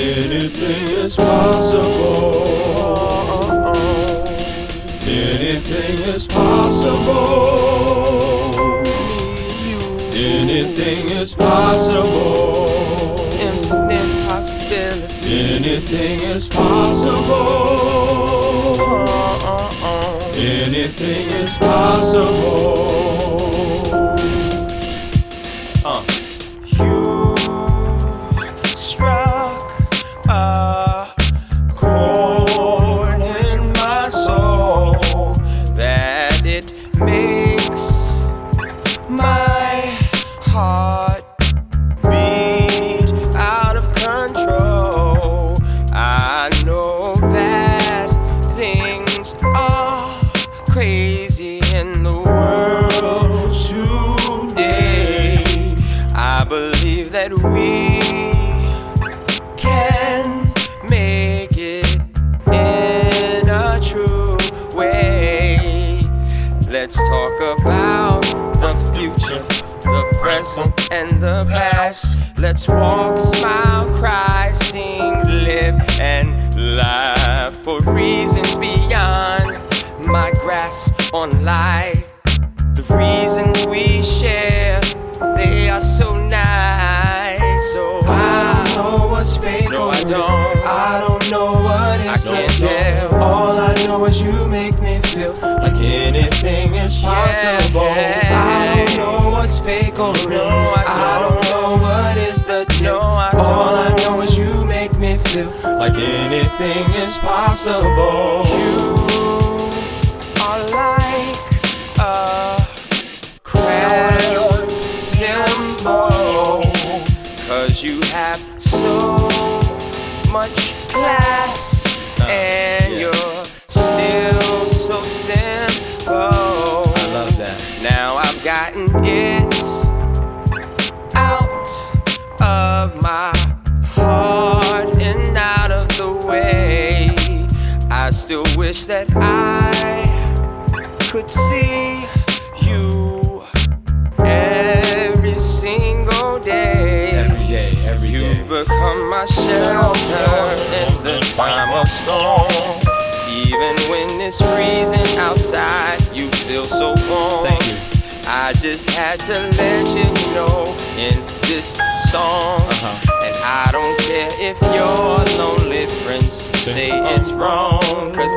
Anything is possible. Anything is possible. Anything is possible. Infinite possibility. Anything is possible. Anything is possible. You struck a chord in my soul that it makes my heart beat out of control. I know that things are crazy in the world today. I believe that we can make it in a true way. Let's talk about the future, the present, and the past. Let's walk, smile, cry, sing, live, and laugh for reasons beyond my grasp on life. The reasons we share, they are so nice. So I don't know what's fake. No, I don't. I don't know what is the real. All I know is you make me feel like anything is possible. I don't know what's fake or real. I don't know what is the deal. All I know is you make me feel like anything is possible. You are like a crash symbol, 'cause you have so much class and you're still so simple. I love that. Now I've gotten it out of my heart and out of the way. I still wish that I could see you every single day. Every day. You become my shelter in the time of storm. Even when it's freezing outside, you feel so warm. Thank you. I just had to let you know in this song. And I don't care if your lonely friends say it's wrong, 'cause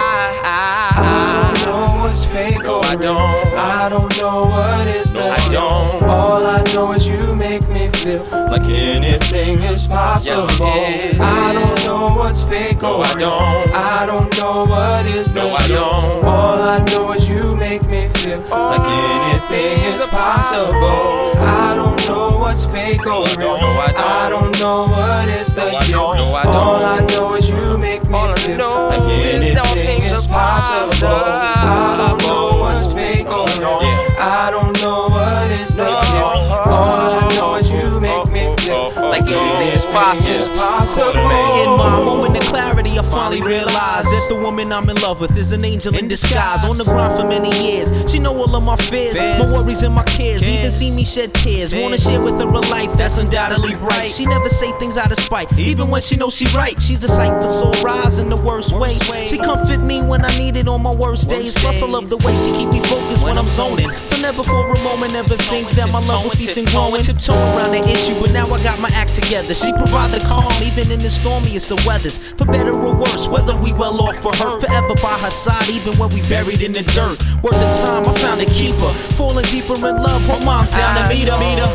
I don't know what's fake or real. I don't know what is the deal. All I know is you make me feel like anything is possible. Yes, I don't know what's fake or real. I don't know what is the deal. All I know is you make me feel like anything is possible. I don't know what's fake or real. I don't know what is the deal. All I know is you make me feel like anything is possible. I don't know what's fake or real. I don't know what is the deal. All I know is you make me feel like anything is possible. In my moment of clarity, I finally realized that the woman I'm in love with is an angel in disguise. On the grind for many years, she know all of my fears, my worries and my cares. Even see me shed tears. Wanna share with her a life that's undoubtedly bright. She never say things out of spite, even when she knows she right. She's a sight for sore eyes in the worst way. She comfort me when I need it on my worst days. Plus I love the way she keep me focused when I'm zoning. So never for a moment ever think that my love will cease and growing. Tiptoe around the issue, but now I got my act together. She provide the calm even in the stormiest of weathers. For better or worse, whether we well off or hurt, forever by her side even when we buried in the dirt. Worth the time, I found a keeper. Falling deeper in love, her mom's down to meet her.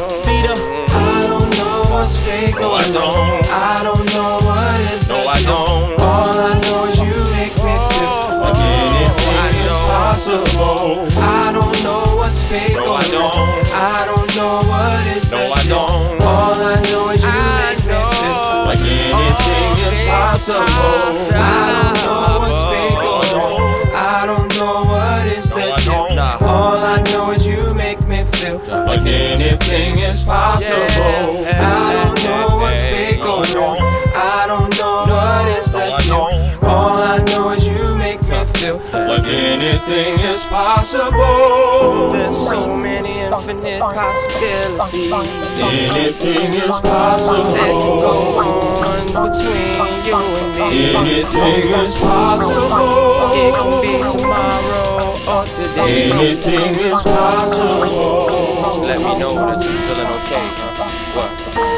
I don't know what's fake or real. I don't know what is the deal. All I know is you make me feel like anything is possible. I don't know what's fake or real. I don't know what is the deal. All I know is you make me feel like anything is possible. I don't know what's fake or real. I don't know what is the deal. All I know is you make me feel like anything is possible. I don't know what's fake or real. I don't know what is the deal. All I know is you make me feel like Anything is possible. There's so many infinite possibilities. Anything is That can go possible. on between you and me. Anything is possible. It can be tomorrow or today. Anything is possible. Just let me know that you're feeling okay, huh? What?